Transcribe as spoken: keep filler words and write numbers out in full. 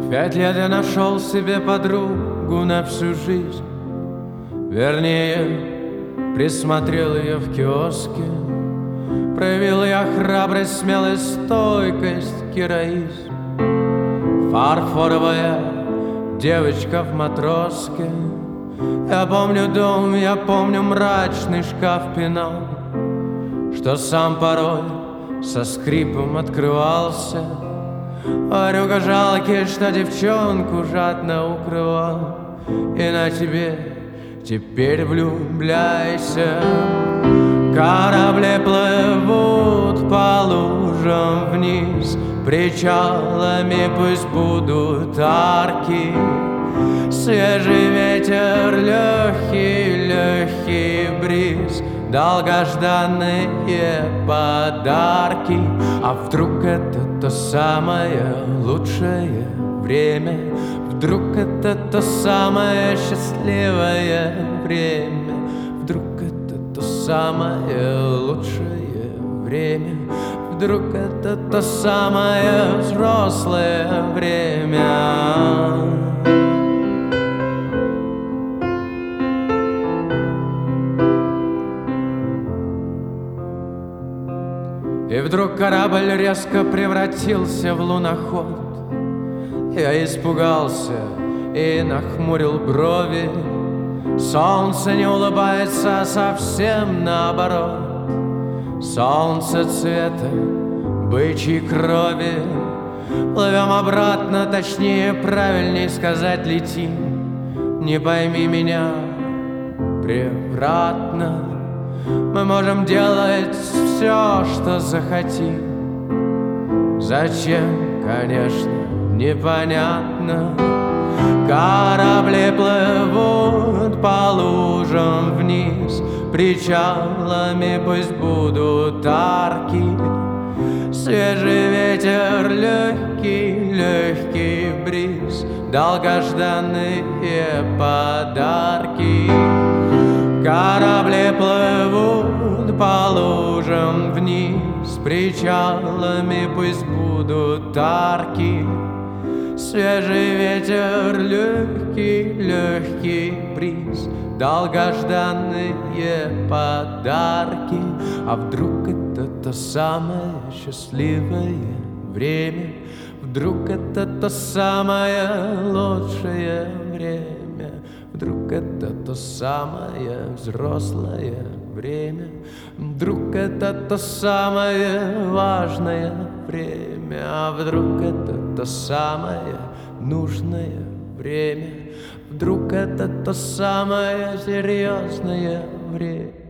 В пять лет я нашел себе подругу на всю жизнь. Вернее, присмотрел ее в киоске. Проявил я храбрость, смелость, стойкость, героизм. Фарфоровая девочка в матроске. Я помню дом, я помню мрачный шкаф пенал, что сам порой со скрипом открывался. Орюга жалкий, что девчонку жадно укрывал. И на тебе теперь влюбляйся. Корабли плывут по лужам вниз, причалами пусть будут арки. Свежий ветер, легкий, легкий бриз, долгожданные подарки. А вдруг это то самое лучшее время? Вдруг это то самое счастливое время? Вдруг это то самое лучшее время? Вдруг это то самое взрослое время? И вдруг корабль резко превратился в луноход. Я испугался и нахмурил брови. Солнце не улыбается, а совсем наоборот. Солнце цвета бычьей крови. Плывем обратно, точнее, правильнее сказать, летим. Не пойми меня превратно. Мы можем делать все, что захотим. Зачем, конечно, непонятно. Корабли плывут по лужам вниз, причалами пусть будут арки. Свежий ветер, легкий, легкий бриз, долгожданные подарки. Корабли плывут по лужам вниз, причалами пусть будут арки. Свежий ветер, легкий, легкий бриз, долгожданные подарки. А вдруг это то самое счастливое время? Вдруг это то самое лучшее время? Вдруг это то самое взрослое время? Вдруг это то самое важное время? А вдруг это то самое нужное время? Вдруг это то самое серьезное время?